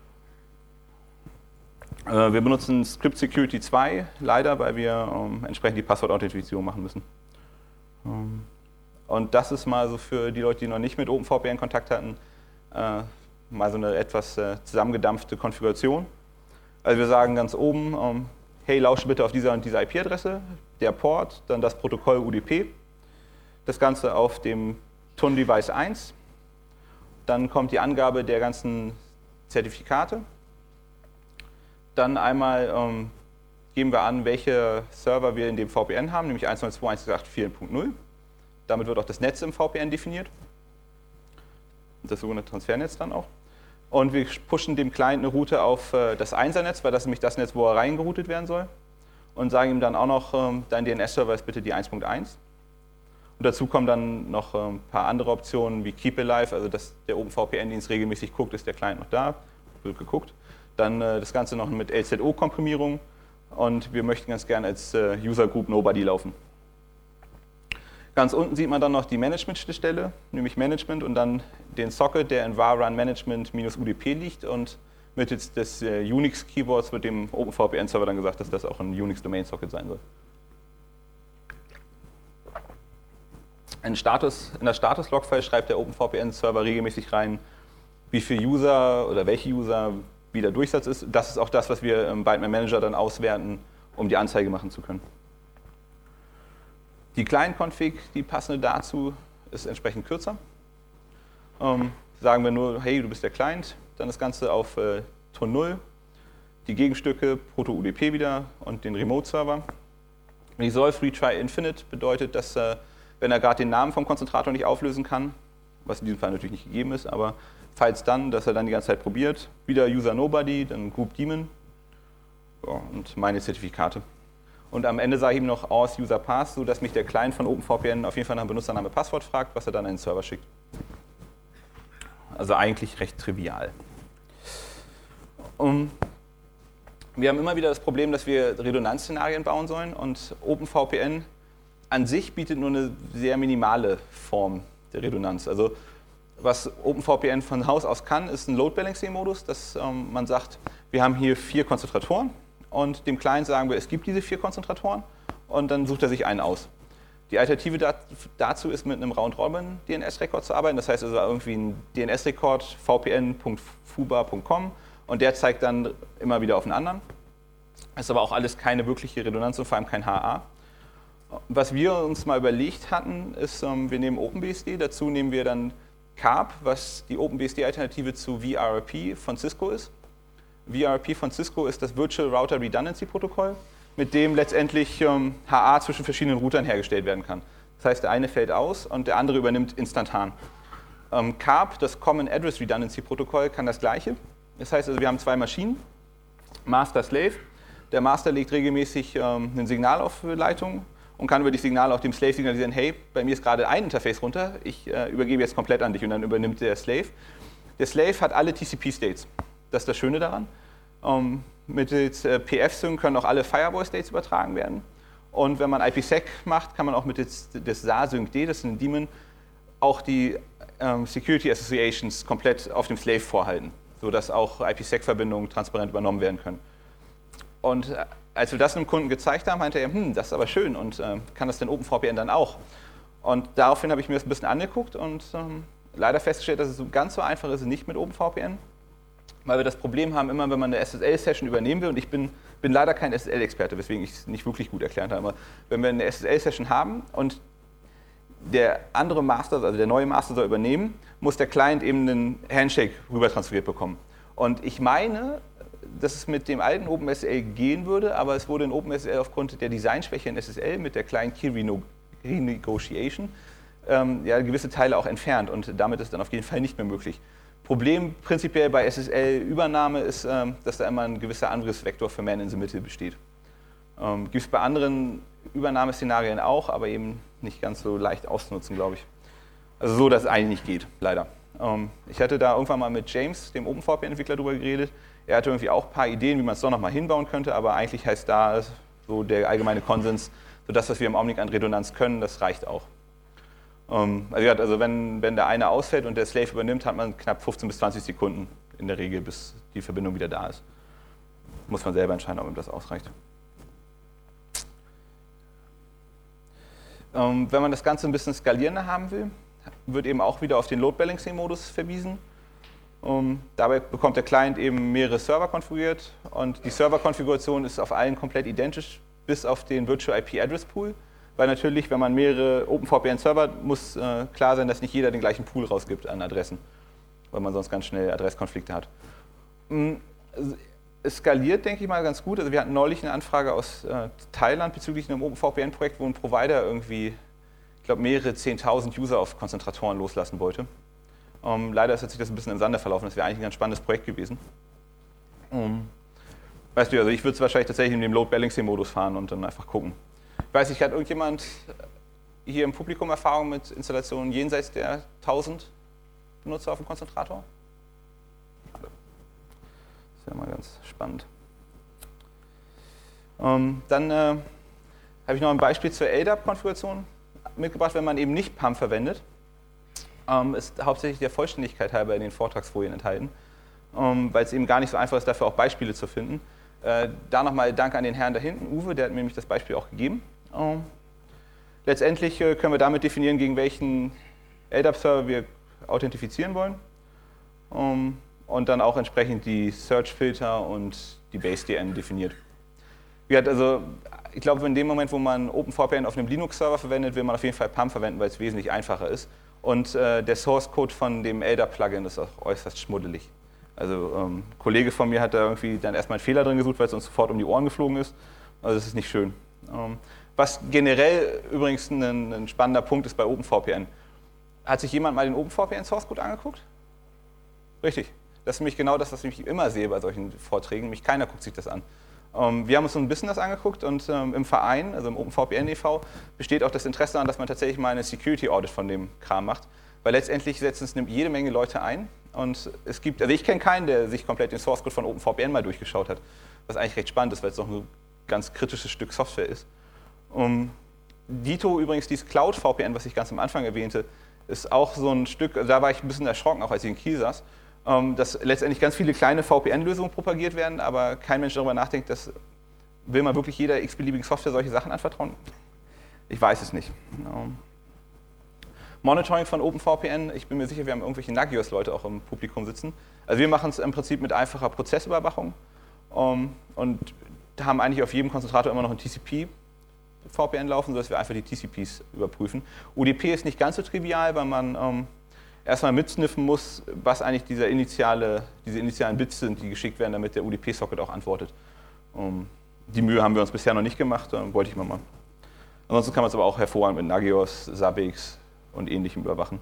Äh, wir benutzen Script Security zwei, leider, weil wir ähm, entsprechend die Passwort-Authentifizierung machen müssen. Ähm, und das ist mal so für die Leute, die noch nicht mit OpenVPN Kontakt hatten, äh, mal so eine etwas äh, zusammengedampfte Konfiguration. Also wir sagen ganz oben, ähm, hey, lausche bitte auf dieser und dieser I P-Adresse, der Port, dann das Protokoll U D P, das Ganze auf dem T U N-Device eins. Dann kommt die Angabe der ganzen Zertifikate. Dann einmal ähm, geben wir an, welche Server wir in dem V P N haben, nämlich eins null zwei Punkt eins sechs acht vier Punkt null. Damit wird auch das Netz im V P N definiert. Das sogenannte Transfernetz dann auch. Und wir pushen dem Client eine Route auf äh, das Einser-Netz, weil das ist nämlich das Netz, wo er reingeroutet werden soll. Und sagen ihm dann auch noch, ähm, dein D N S-Server ist bitte die eins Punkt eins. Und dazu kommen dann noch ein paar andere Optionen wie Keep Alive, also dass der OpenVPN-Dienst regelmäßig guckt, ist der Client noch da, wird geguckt. Dann äh, das Ganze noch mit L Z O-Komprimierung und wir möchten ganz gerne als äh, User Group Nobody laufen. Ganz unten sieht man dann noch die Management-Schnittstelle, nämlich Management und dann den Socket, der in var run management-U D P liegt und mittels des äh, Unix-Keywords wird dem OpenVPN-Server dann gesagt, dass das auch ein Unix-Domain-Socket sein soll. In, Status, in das Status-Log-File schreibt der OpenVPN-Server regelmäßig rein, wie viele User oder welche User wie der Durchsatz ist. Das ist auch das, was wir im Bytemand Manager dann auswerten, um die Anzeige machen zu können. Die Client-Config, die passende dazu, ist entsprechend kürzer. Ähm, sagen wir nur, hey, du bist der Client, dann das Ganze auf äh, T O N null, die Gegenstücke, Proto-U D P wieder und den Remote-Server. Resolve Retry Infinite bedeutet, dass äh, wenn er gerade den Namen vom Konzentrator nicht auflösen kann, was in diesem Fall natürlich nicht gegeben ist, aber falls dann, dass er dann die ganze Zeit probiert, wieder User Nobody, dann Group Daemon ja, und meine Zertifikate. Und am Ende sage ich ihm noch Auth User Pass, sodass mich der Client von OpenVPN auf jeden Fall nach Benutzername Passwort fragt, was er dann an den Server schickt. Also eigentlich recht trivial. Um, wir haben immer wieder das Problem, dass wir Redundanzszenarien bauen sollen und OpenVPN an sich bietet nur eine sehr minimale Form der Redundanz. Also was OpenVPN von Haus aus kann, ist ein Load Balancing-Modus, dass ähm, man sagt, wir haben hier vier Konzentratoren und dem Client sagen wir, es gibt diese vier Konzentratoren und dann sucht er sich einen aus. Die Alternative dazu ist, mit einem Round-Robin-D N S-Rekord zu arbeiten. Das heißt also irgendwie ein D N S-Rekord v p n punkt fubar punkt com und der zeigt dann immer wieder auf einen anderen. Das ist aber auch alles keine wirkliche Redundanz und vor allem kein H A. Was wir uns mal überlegt hatten, ist, wir nehmen OpenBSD, dazu nehmen wir dann C A R P, was die OpenBSD-Alternative zu V R R P von Cisco ist. V R R P von Cisco ist das Virtual Router Redundancy Protokoll, mit dem letztendlich ähm, H A zwischen verschiedenen Routern hergestellt werden kann. Das heißt, der eine fällt aus und der andere übernimmt instantan. Ähm, C A R P, das Common Address Redundancy Protokoll, kann das Gleiche. Das heißt also, wir haben zwei Maschinen, Master, Slave. Der Master legt regelmäßig ähm, ein Signal auf Leitung und kann über die Signale auch dem Slave signalisieren, hey, bei mir ist gerade ein Interface runter, ich äh, übergebe jetzt komplett an dich und dann übernimmt der Slave. Der Slave hat alle T C P-States. Das ist das Schöne daran. Ähm, mittels äh, P F-Sync können auch alle Firewall-States übertragen werden. Und wenn man I P sec macht, kann man auch mittels des S A Sync-D, das ist ein Daemon, auch die ähm, Security Associations komplett auf dem Slave vorhalten, sodass auch I P sec-Verbindungen transparent übernommen werden können. Und äh, als wir das einem Kunden gezeigt haben, meinte er, hm, das ist aber schön und äh, kann das denn OpenVPN dann auch? Und daraufhin habe ich mir das ein bisschen angeguckt und ähm, leider festgestellt, dass es so ganz so einfach ist, nicht mit OpenVPN. Weil wir das Problem haben, immer wenn man eine S S L-Session übernehmen will, und ich bin, bin leider kein S S L-Experte, weswegen ich es nicht wirklich gut erklärt habe, aber wenn wir eine S S L-Session haben und der andere Master, also der neue Master soll übernehmen, muss der Client eben einen Handshake rüber transferiert bekommen. Und ich meine, dass es mit dem alten OpenSSL gehen würde, aber es wurde in OpenSSL aufgrund der Designschwäche in S S L mit der Client Key Renegotiation ähm, ja, gewisse Teile auch entfernt und damit ist dann auf jeden Fall nicht mehr möglich. Problem prinzipiell bei S S L-Übernahme ist, ähm, dass da immer ein gewisser Angriffsvektor für Man in the Middle besteht. Ähm, Gibt es bei anderen Übernahmeszenarien auch, aber eben nicht ganz so leicht auszunutzen, glaube ich. Also so, dass es eigentlich nicht geht, leider. Ähm, ich hatte da irgendwann mal mit James, dem OpenVPN-Entwickler, darüber geredet. Er hatte irgendwie auch ein paar Ideen, wie man es doch nochmal hinbauen könnte, aber eigentlich heißt da so der allgemeine Konsens, so das, was wir im Augenblick an Redundanz können, das reicht auch. Ähm, also, ja, also wenn, wenn der eine ausfällt und der Slave übernimmt, hat man knapp fünfzehn bis zwanzig Sekunden in der Regel, bis die Verbindung wieder da ist. Muss man selber entscheiden, ob ihm das ausreicht. Ähm, wenn man das Ganze ein bisschen skalierender haben will, wird eben auch wieder auf den Load Balancing-Modus verwiesen. Um, dabei bekommt der Client eben mehrere Server konfiguriert und die Serverkonfiguration ist auf allen komplett identisch, bis auf den Virtual I P Address Pool, weil natürlich, wenn man mehrere OpenVPN-Server, muss äh, klar sein, dass nicht jeder den gleichen Pool rausgibt an Adressen, weil man sonst ganz schnell Adresskonflikte hat. Um, es skaliert, denke ich mal, ganz gut. Also wir hatten neulich eine Anfrage aus äh, Thailand bezüglich einem OpenVPN-Projekt, wo ein Provider irgendwie, ich glaube, mehrere zehntausend User auf Konzentratoren loslassen wollte. Um, leider ist sich das ein bisschen im Sande verlaufen, das wäre eigentlich ein ganz spannendes Projekt gewesen. Um, weißt du, also ich würde es wahrscheinlich tatsächlich in dem Load Balancing Modus fahren und dann einfach gucken. Ich weiß nicht, hat irgendjemand hier im Publikum Erfahrung mit Installationen jenseits der tausend Benutzer auf dem Konzentrator? Das ist ja mal ganz spannend. Um, dann äh, habe ich noch ein Beispiel zur L D A P-Konfiguration mitgebracht, wenn man eben nicht P A M verwendet. Ähm, ist hauptsächlich der Vollständigkeit halber in den Vortragsfolien enthalten, ähm, weil es eben gar nicht so einfach ist, dafür auch Beispiele zu finden. Äh, da nochmal Dank an den Herrn da hinten, Uwe, der hat mir nämlich das Beispiel auch gegeben. Ähm, letztendlich äh, können wir damit definieren, gegen welchen L D A P-Server wir authentifizieren wollen ähm, und dann auch entsprechend die Search-Filter und die Base-D N definiert. Wie hat also, ich glaube, in dem Moment, wo man OpenVPN auf einem Linux-Server verwendet, will man auf jeden Fall P A M verwenden, weil es wesentlich einfacher ist. Und äh, der Source-Code von dem L D A P-Plugin ist auch äußerst schmuddelig. Also ähm, ein Kollege von mir hat da irgendwie dann erstmal einen Fehler drin gesucht, weil es uns sofort um die Ohren geflogen ist. Also das ist nicht schön. Ähm, was generell übrigens ein, ein spannender Punkt ist bei OpenVPN. Hat sich jemand mal den OpenVPN-Source-Code angeguckt? Richtig. Das ist nämlich genau das, was ich immer sehe bei solchen Vorträgen. Nämlich keiner guckt sich das an. Ähm, wir haben uns so ein bisschen das angeguckt und ähm, im Verein, also im OpenVPN e V, besteht auch das Interesse daran, dass man tatsächlich mal eine Security Audit von dem Kram macht. Weil letztendlich setzen es jede Menge Leute ein und es gibt, also ich kenne keinen, der sich komplett den Source Code von OpenVPN mal durchgeschaut hat, was eigentlich recht spannend ist, weil es doch ein ganz kritisches Stück Software ist. Um, Dito übrigens, dieses Cloud V P N, was ich ganz am Anfang erwähnte, ist auch so ein Stück, da war ich ein bisschen erschrocken, auch als ich in Kiel saß, dass letztendlich ganz viele kleine V P N-Lösungen propagiert werden, aber kein Mensch darüber nachdenkt, dass will man wirklich jeder x-beliebigen Software solche Sachen anvertrauen. Ich weiß es nicht. Ähm, Monitoring von OpenVPN, ich bin mir sicher, wir haben irgendwelche Nagios-Leute auch im Publikum sitzen. Also wir machen es im Prinzip mit einfacher Prozessüberwachung um, und haben eigentlich auf jedem Konzentrator immer noch ein T C P-V P N laufen, sodass wir einfach die T C Ps überprüfen. U D P ist nicht ganz so trivial, weil man um, erstmal mitsniffen muss, was eigentlich dieser initiale, diese initialen Bits sind, die geschickt werden, damit der U D P-Socket auch antwortet. Um, die Mühe haben wir uns bisher noch nicht gemacht, wollte ich mal machen. Ansonsten kann man es aber auch hervorragend mit Nagios, Zabbix und Ähnlichem überwachen.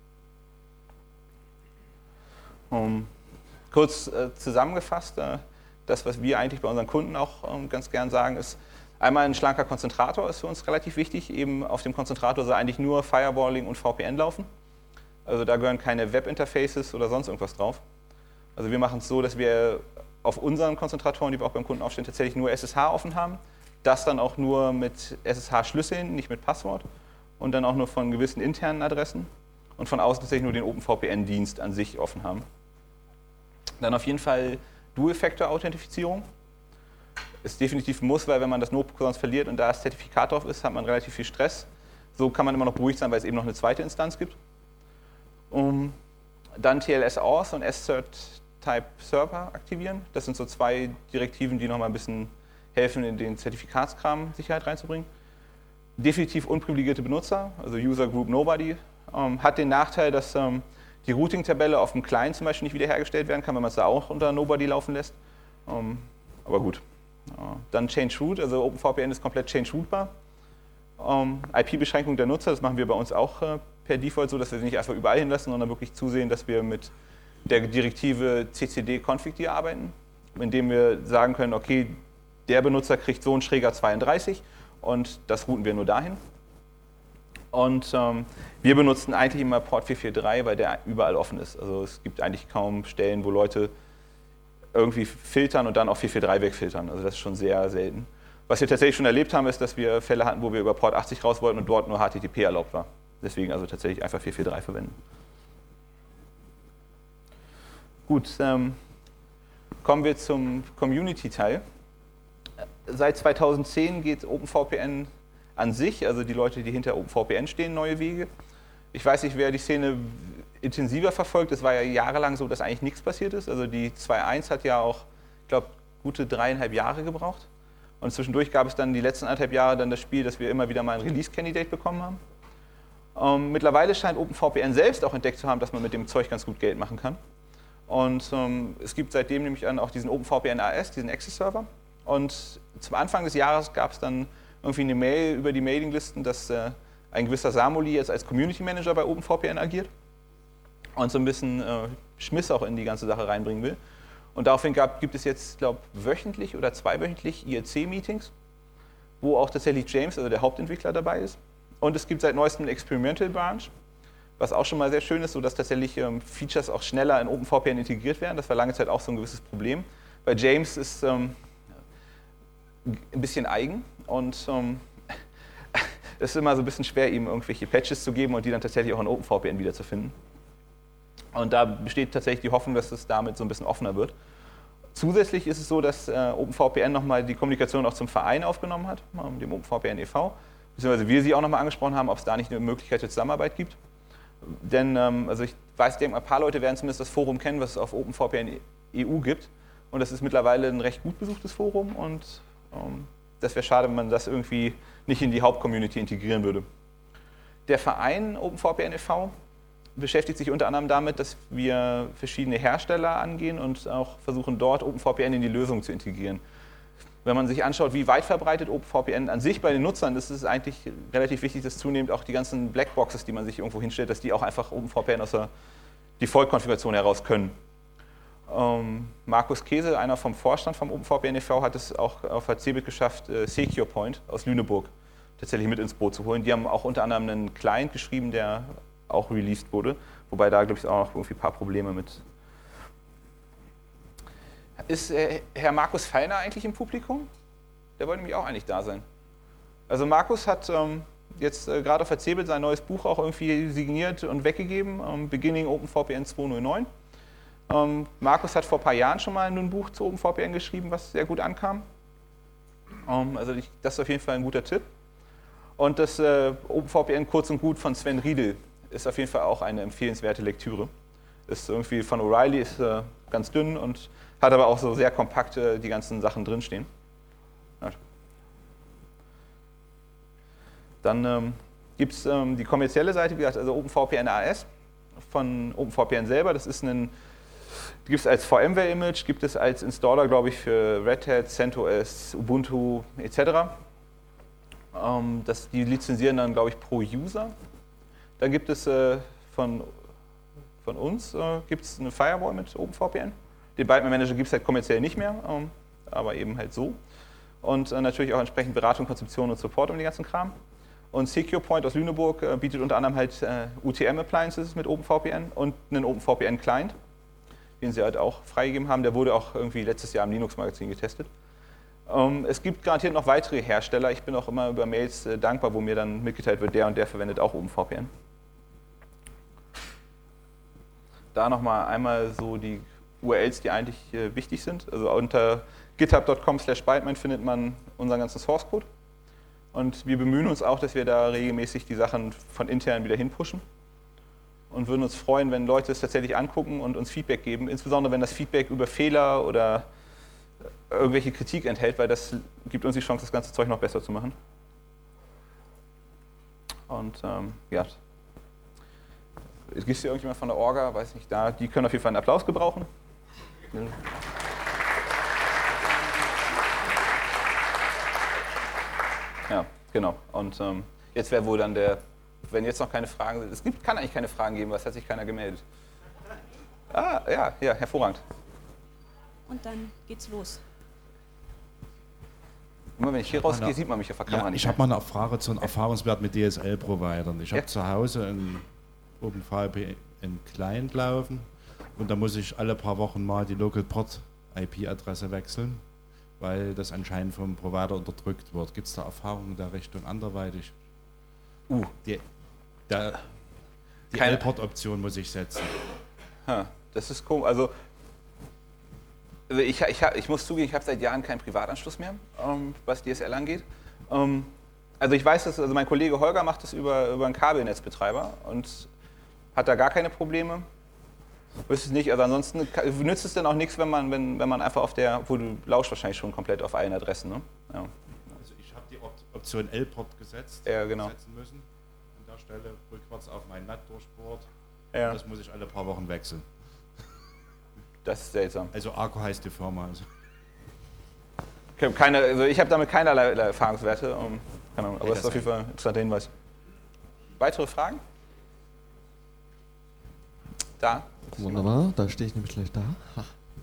Um, kurz äh, zusammengefasst, äh, das, was wir eigentlich bei unseren Kunden auch ähm, ganz gern sagen, ist, einmal ein schlanker Konzentrator ist für uns relativ wichtig. Eben auf dem Konzentrator soll eigentlich nur Firewalling und V P N laufen. Also da gehören keine Webinterfaces oder sonst irgendwas drauf. Also wir machen es so, dass wir auf unseren Konzentratoren, die wir auch beim Kunden aufstellen, tatsächlich nur S S H offen haben. Das dann auch nur mit S S H-Schlüsseln, nicht mit Passwort. Und dann auch nur von gewissen internen Adressen. Und von außen tatsächlich nur den OpenVPN-Dienst an sich offen haben. Dann auf jeden Fall Dual-Factor-Authentifizierung. Ist definitiv ein Muss, weil wenn man das Notebook sonst verliert und da das Zertifikat drauf ist, hat man relativ viel Stress. So kann man immer noch beruhigt sein, weil es eben noch eine zweite Instanz gibt. Um, dann T L S-Auth und S-Cert-Type-Server aktivieren. Das sind so zwei Direktiven, die nochmal ein bisschen helfen, in den Zertifikatskram Sicherheit reinzubringen. Definitiv unprivilegierte Benutzer, also User Group Nobody, ähm, hat den Nachteil, dass ähm, die Routing-Tabelle auf dem Client zum Beispiel nicht wiederhergestellt werden kann, wenn man es da auch unter Nobody laufen lässt. Ähm, aber gut. Ja. Dann Change Root, also OpenVPN ist komplett Change Rootbar. Ähm, I P-Beschränkung der Nutzer, das machen wir bei uns auch äh, per Default so, dass wir sie nicht einfach überall hinlassen, sondern wirklich zusehen, dass wir mit der Direktive C C D-Config arbeiten, indem wir sagen können, okay, der Benutzer kriegt so einen Schräger zweiunddreißig und das routen wir nur dahin. Und ähm, wir benutzen eigentlich immer Port vier vier drei, weil der überall offen ist. Also es gibt eigentlich kaum Stellen, wo Leute irgendwie filtern und dann auf vier vier drei wegfiltern. Also das ist schon sehr selten. Was wir tatsächlich schon erlebt haben, ist, dass wir Fälle hatten, wo wir über Port achtzig raus wollten und dort nur H T T P erlaubt war. Deswegen also tatsächlich einfach vier vier drei verwenden. Gut, ähm, kommen wir zum Community-Teil. Seit zweitausendzehn geht OpenVPN an sich, also die Leute, die hinter OpenVPN stehen, neue Wege. Ich weiß nicht, wer die Szene intensiver verfolgt. Es war ja jahrelang so, dass eigentlich nichts passiert ist. Also die zwei Punkt eins hat ja auch, ich glaube, gute dreieinhalb Jahre gebraucht. Und zwischendurch gab es dann die letzten anderthalb Jahre dann das Spiel, dass wir immer wieder mal ein Release-Candidate bekommen haben. Ähm, mittlerweile scheint OpenVPN selbst auch entdeckt zu haben, dass man mit dem Zeug ganz gut Geld machen kann. Und ähm, es gibt seitdem nämlich an auch diesen OpenVPN A S, diesen Access-Server. Und zum Anfang des Jahres gab es dann irgendwie eine Mail über die Mailinglisten, dass äh, ein gewisser Samuli jetzt als Community Manager bei OpenVPN agiert und so ein bisschen äh, Schmiss auch in die ganze Sache reinbringen will. Und daraufhin gab, gibt es jetzt, glaube ich, wöchentlich oder zweiwöchentlich I R C-Meetings, wo auch tatsächlich James, also der Hauptentwickler, dabei ist. Und es gibt seit neuestem eine Experimental Branch, was auch schon mal sehr schön ist, sodass tatsächlich ähm, Features auch schneller in OpenVPN integriert werden. Das war lange Zeit auch so ein gewisses Problem. Bei James ist ähm, ein bisschen eigen und ähm, es ist immer so ein bisschen schwer, ihm irgendwelche Patches zu geben und die dann tatsächlich auch in OpenVPN wiederzufinden. Und da besteht tatsächlich die Hoffnung, dass es damit so ein bisschen offener wird. Zusätzlich ist es so, dass äh, OpenVPN nochmal die Kommunikation auch zum Verein aufgenommen hat, dem OpenVPN e V, beziehungsweise wir sie auch nochmal angesprochen haben, ob es da nicht eine Möglichkeit zur Zusammenarbeit gibt. Denn, ähm, also ich weiß, ich denke, ein paar Leute werden zumindest das Forum kennen, was es auf OpenVPN E U gibt. Und das ist mittlerweile ein recht gut besuchtes Forum und ähm, das wäre schade, wenn man das irgendwie nicht in die Hauptcommunity integrieren würde. Der Verein OpenVPN e V beschäftigt sich unter anderem damit, dass wir verschiedene Hersteller angehen und auch versuchen, dort OpenVPN in die Lösung zu integrieren. Wenn man sich anschaut, wie weit verbreitet OpenVPN an sich bei den Nutzern ist, ist es eigentlich relativ wichtig, dass zunehmend auch die ganzen Blackboxes, die man sich irgendwo hinstellt, dass die auch einfach OpenVPN aus der Default-Konfiguration heraus können. Ähm, Markus Käse, einer vom Vorstand vom OpenVPN e V, hat es auch auf der Cebit geschafft, äh, SecurePoint aus Lüneburg tatsächlich mit ins Boot zu holen. Die haben auch unter anderem einen Client geschrieben, der auch released wurde, wobei da, glaube ich, auch noch irgendwie ein paar Probleme mit. Ist äh, Herr Markus Fallner eigentlich im Publikum? Der wollte nämlich auch eigentlich da sein. Also Markus hat ähm, jetzt äh, gerade auf der Cebit sein neues Buch auch irgendwie signiert und weggegeben, ähm, Beginning OpenVPN zweihundertneun. Ähm, Markus hat vor ein paar Jahren schon mal ein Buch zu OpenVPN geschrieben, was sehr gut ankam. Ähm, also ich, das ist auf jeden Fall ein guter Tipp. Und das äh, OpenVPN kurz und gut von Sven Riedel ist auf jeden Fall auch eine empfehlenswerte Lektüre. Ist irgendwie von O'Reilly, ist äh, ganz dünn und hat aber auch so sehr kompakt äh, die ganzen Sachen drinstehen. Ja. Dann ähm, gibt es ähm, die kommerzielle Seite, wie gesagt, also OpenVPN A S von OpenVPN selber. Das ist ein, gibt es als VMware-Image, gibt es als Installer, glaube ich, für Red Hat, CentOS, Ubuntu et cetera. Ähm, das, die lizenzieren dann, glaube ich, pro User. Dann gibt es äh, von, von uns äh, gibt es eine Firewall mit OpenVPN. Den Bytecode Manager gibt es halt kommerziell nicht mehr, ähm, aber eben halt so. Und äh, natürlich auch entsprechend Beratung, Konzeption und Support um den ganzen Kram. Und SecurePoint aus Lüneburg äh, bietet unter anderem halt äh, U T M-Appliances mit OpenVPN und einen OpenVPN-Client, den sie halt auch freigegeben haben. Der wurde auch irgendwie letztes Jahr im Linux-Magazin getestet. Ähm, es gibt garantiert noch weitere Hersteller. Ich bin auch immer über Mails äh, dankbar, wo mir dann mitgeteilt wird, der und der verwendet auch OpenVPN. Da nochmal einmal so die U R Ls, die eigentlich äh, wichtig sind. Also unter github punkt com slash bytemind findet man unseren ganzen Source Code. Und wir bemühen uns auch, dass wir da regelmäßig die Sachen von intern wieder hinpushen. Und würden uns freuen, wenn Leute es tatsächlich angucken und uns Feedback geben. Insbesondere wenn das Feedback über Fehler oder irgendwelche Kritik enthält, weil das gibt uns die Chance, das ganze Zeug noch besser zu machen. Und ähm, ja, gibt es hier irgendjemand von der Orga, weiß nicht, da, die können auf jeden Fall einen Applaus gebrauchen. Ja, genau. Und ähm, jetzt wäre wohl dann der, wenn jetzt noch keine Fragen sind, es gibt, kann eigentlich keine Fragen geben, was hat sich keiner gemeldet? Ah, ja, ja, hervorragend. Und dann geht's los. Immer wenn ich hier rausgehe, sieht man mich auf der Kamera ja, nicht. Ich habe mal eine Frage zu einem Erfahrungswert mit D S L-Providern. Ich habe ja. zu Hause einen OpenVPN Client laufen und da muss ich alle paar Wochen mal die Local Port I P-Adresse wechseln, weil das anscheinend vom Provider unterdrückt wird. Gibt es da Erfahrungen in der Richtung anderweitig? Uh. Die, der, die L-Port-Option muss ich setzen. Ha, das ist komisch. Also, also ich, ich, ich muss zugeben, ich habe seit Jahren keinen Privatanschluss mehr, ähm, was D S L angeht. Ähm, also ich weiß, dass also mein Kollege Holger macht das über, über einen Kabelnetzbetreiber und hat da gar keine Probleme. Wüsste es nicht, also ansonsten nützt es dann auch nichts, wenn man, wenn, wenn man einfach auf der, wo du lauschst wahrscheinlich schon komplett auf allen Adressen, ne? Ja. Also ich habe die Option L-Port gesetzt, ja, genau. setzen müssen. An der Stelle rückwärts auf mein N A T-Durchbohrt. Ja. Das muss ich alle paar Wochen wechseln. Das ist seltsam. Also Arco heißt die Firma. Also. Keine, also ich habe damit keinerlei Erfahrungswerte, um, keine Ahnung, aber Hey, das ist auf jeden Fall ein interessanter Hinweis. Weitere Fragen? Da. Wunderbar, da stehe ich nämlich gleich da. Ha.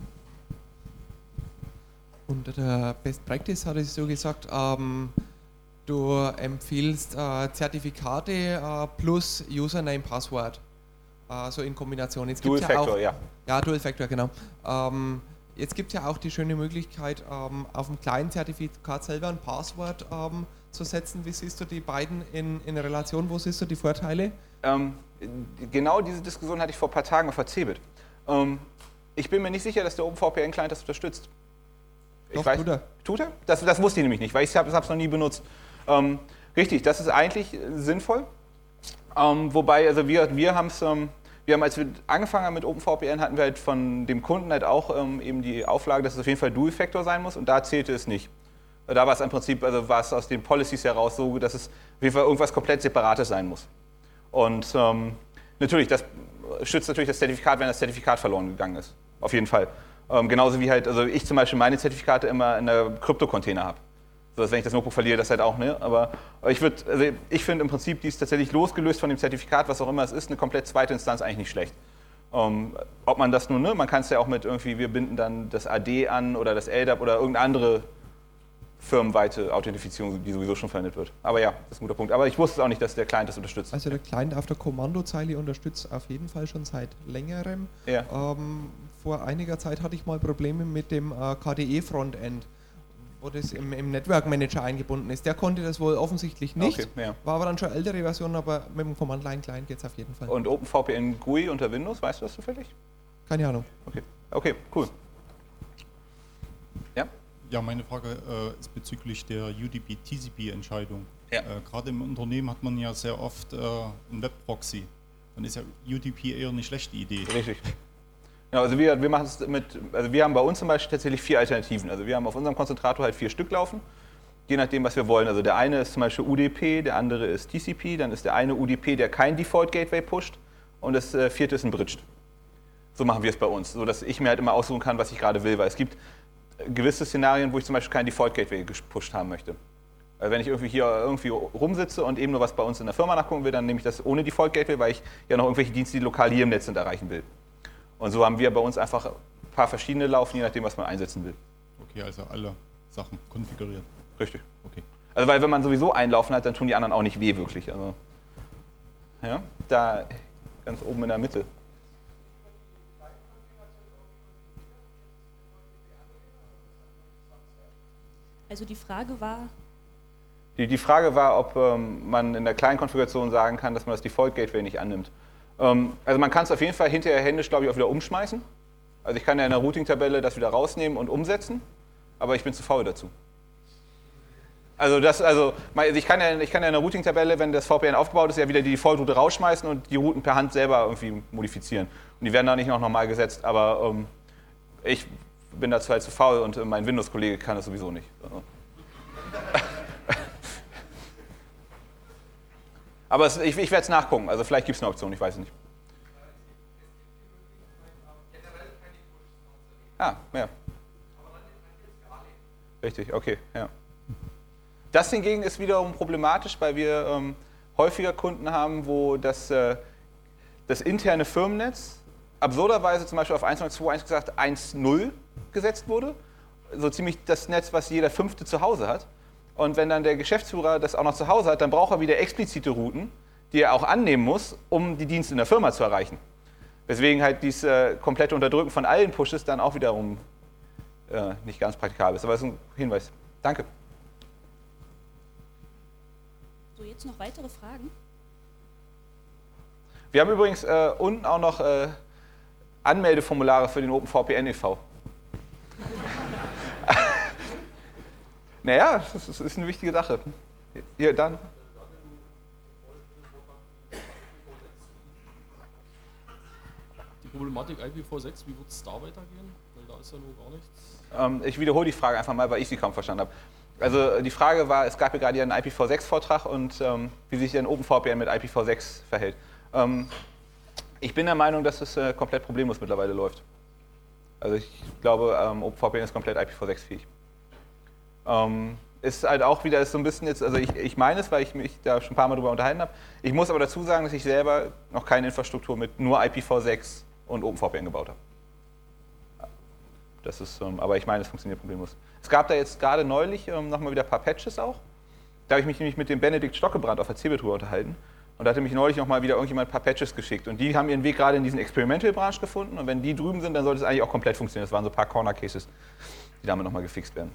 Unter der Best Practice hatte ich so gesagt, ähm, du empfiehlst äh, Zertifikate äh, plus Username, Passwort. Äh, so in Kombination. Jetzt Dual gibt's ja Factor, auch, ja. Ja, Dual Factor, genau. Ähm, jetzt gibt es ja auch die schöne Möglichkeit, ähm, auf dem kleinen Zertifikat selber ein Passwort ähm, zu setzen. Wie siehst du die beiden in, in Relation? Wo siehst du die Vorteile? Ähm, genau diese Diskussion hatte ich vor ein paar Tagen auf der Cebit. Ähm, ich bin mir nicht sicher, dass der OpenVPN-Client das unterstützt. Ich Doch, weiß, tut er. Tut er? Das, das wusste ich nämlich nicht, weil ich habe es noch nie benutzt. Ähm, richtig, das ist eigentlich sinnvoll. Ähm, wobei, also wir, wir haben es, ähm, wir haben, als wir angefangen haben mit OpenVPN, hatten wir halt von dem Kunden halt auch ähm, eben die Auflage, dass es auf jeden Fall Dual-Factor sein muss und da zählte es nicht. Da war es im Prinzip, also war es aus den Policies heraus so, dass es auf jeden Fall irgendwas komplett Separates sein muss. Und ähm, natürlich, das schützt natürlich das Zertifikat, wenn das Zertifikat verloren gegangen ist. Auf jeden Fall. Ähm, genauso wie halt, also ich zum Beispiel meine Zertifikate immer in der Krypto-Container habe. So dass wenn ich das Notebook verliere, das halt auch, ne? Aber ich würde, also ich finde im Prinzip, die ist tatsächlich losgelöst von dem Zertifikat, was auch immer es ist, eine komplett zweite Instanz eigentlich nicht schlecht. Ähm, ob man das nun, ne? Man kann es ja auch mit irgendwie, wir binden dann das A D an oder das L D A P oder irgendeine andere firmenweite Authentifizierung, die sowieso schon verwendet wird. Aber ja, das ist ein guter Punkt. Aber ich wusste auch nicht, dass der Client das unterstützt. Also der Client auf der Kommandozeile unterstützt auf jeden Fall schon seit längerem. Ja. Ähm, vor einiger Zeit hatte ich mal Probleme mit dem äh, K D E-Frontend, wo das im, im Network Manager eingebunden ist. Der konnte das wohl offensichtlich nicht. Okay, ja. War aber dann schon ältere Version, aber mit dem Command-Line-Client geht es auf jeden Fall. Und OpenVPN G U I unter Windows, weißt du das zufällig? Keine Ahnung. Okay, okay, cool. Ja? Ja, meine Frage äh, ist bezüglich der U D P T C P-Entscheidung. Ja. Äh, Gerade im Unternehmen hat man ja sehr oft äh, einen Webproxy. Dann ist ja U D P eher eine schlechte Idee. Richtig. Ja, also wir, wir machen es mit, also wir haben bei uns zum Beispiel tatsächlich vier Alternativen. Also wir haben auf unserem Konzentrator halt vier Stück laufen, je nachdem, was wir wollen. Also der eine ist zum Beispiel U D P, der andere ist T C P, dann ist der eine U D P, der kein Default Gateway pusht und das äh, vierte ist ein Bridged. So machen wir es bei uns, sodass ich mir halt immer aussuchen kann, was ich gerade will, weil es gibt gewisse Szenarien, wo ich zum Beispiel kein Default Gateway gepusht haben möchte. Also wenn ich irgendwie hier irgendwie rumsitze und eben nur was bei uns in der Firma nachgucken will, dann nehme ich das ohne Default Gateway, weil ich ja noch irgendwelche Dienste, die lokal hier im Netz sind, erreichen will. Und so haben wir bei uns einfach ein paar verschiedene laufen, je nachdem, was man einsetzen will. Okay, also alle Sachen konfiguriert. Richtig. Okay. Also weil wenn man sowieso einlaufen hat, dann tun die anderen auch nicht weh wirklich. Also, ja, da ganz oben in der Mitte. Also die Frage war, Die, die Frage war, ob ähm, man in der kleinen Konfiguration sagen kann, dass man das Default Gateway nicht annimmt. Ähm, also man kann es auf jeden Fall hinterher händisch, glaube ich, auch wieder umschmeißen. Also ich kann ja in der Routing-Tabelle das wieder rausnehmen und umsetzen, aber ich bin zu faul dazu. Also, das, also ich, kann ja, ich kann ja in der Routing-Tabelle, wenn das V P N aufgebaut ist, ja wieder die Default-Route rausschmeißen und die Routen per Hand selber irgendwie modifizieren. Und die werden da nicht noch normal gesetzt, aber ähm, ich bin dazu halt zu faul und mein Windows-Kollege kann das sowieso nicht. Also. Aber es, ich, ich werde es nachgucken, also vielleicht gibt es eine Option, ich weiß es nicht. Ah, ja. Richtig, okay, ja. Das hingegen ist wiederum problematisch, weil wir ähm, häufiger Kunden haben, wo das, äh, das interne Firmennetz absurderweise zum Beispiel auf eins Punkt null Punkt zwei Punkt eins gesagt eins Punkt null gesetzt wurde. So ziemlich das Netz, was jeder Fünfte zu Hause hat. Und wenn dann der Geschäftsführer das auch noch zu Hause hat, dann braucht er wieder explizite Routen, die er auch annehmen muss, um die Dienste in der Firma zu erreichen. Weswegen halt dieses äh, komplette Unterdrücken von allen Pushes dann auch wiederum äh, nicht ganz praktikabel ist. Aber das ist ein Hinweis. Danke. so jetzt noch weitere Fragen? Wir haben übrigens äh, unten auch noch äh, Anmeldeformulare für den OpenVPN e V Naja, das ist, ist eine wichtige Sache. Hier, dann. Die Problematik I P v sechs, wie wird es da weitergehen? Weil da ist ja nur gar nichts. Ähm, ich wiederhole die Frage einfach mal, weil ich sie kaum verstanden habe. Also die Frage war, es gab ja gerade einen I P v sechs Vortrag und ähm, wie sich denn OpenVPN mit I P v sechs verhält. Ähm, ich bin der Meinung, dass es äh, komplett problemlos mittlerweile läuft. Also ich glaube, ähm, OpenVPN ist komplett I P v sechs fähig. Ähm, ist halt auch wieder ist so ein bisschen jetzt, also ich, ich meine es, weil ich mich da schon ein paar Mal drüber unterhalten habe. Ich muss aber dazu sagen, dass ich selber noch keine Infrastruktur mit nur I P v sechs und OpenVPN gebaut habe. Das ist, ähm, aber ich meine, es funktioniert problemlos. Es gab da jetzt gerade neulich ähm, nochmal wieder ein paar Patches auch. Da habe ich mich nämlich mit dem Benedikt Stockebrand auf der Cebit-Tour unterhalten. Und da hatte mich neulich nochmal wieder irgendjemand ein paar Patches geschickt. Und die haben ihren Weg gerade in diesen Experimental-Branch gefunden. Und wenn die drüben sind, dann sollte es eigentlich auch komplett funktionieren. Das waren so ein paar Corner-Cases, die damit nochmal gefixt werden.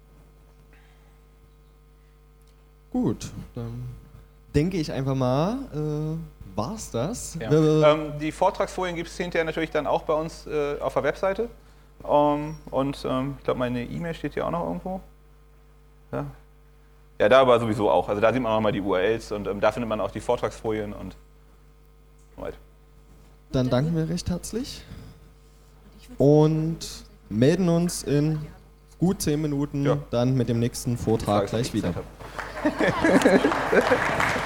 Gut, dann denke ich einfach mal, äh, war's das? Ja. Wir- Ähm, die Vortragsfolien gibt es hinterher natürlich dann auch bei uns äh, auf der Webseite. Um, und ähm, ich glaube, meine E-Mail steht hier auch noch irgendwo. Ja, ja, da aber sowieso auch. Also da sieht man nochmal die U R Ls und ähm, da findet man auch die Vortragsfolien und so weiter. Dann danken wir recht herzlich Ich würd- und melden uns in gut zehn Minuten Ja. dann mit dem nächsten Vortrag gleich wieder. Zeit habe.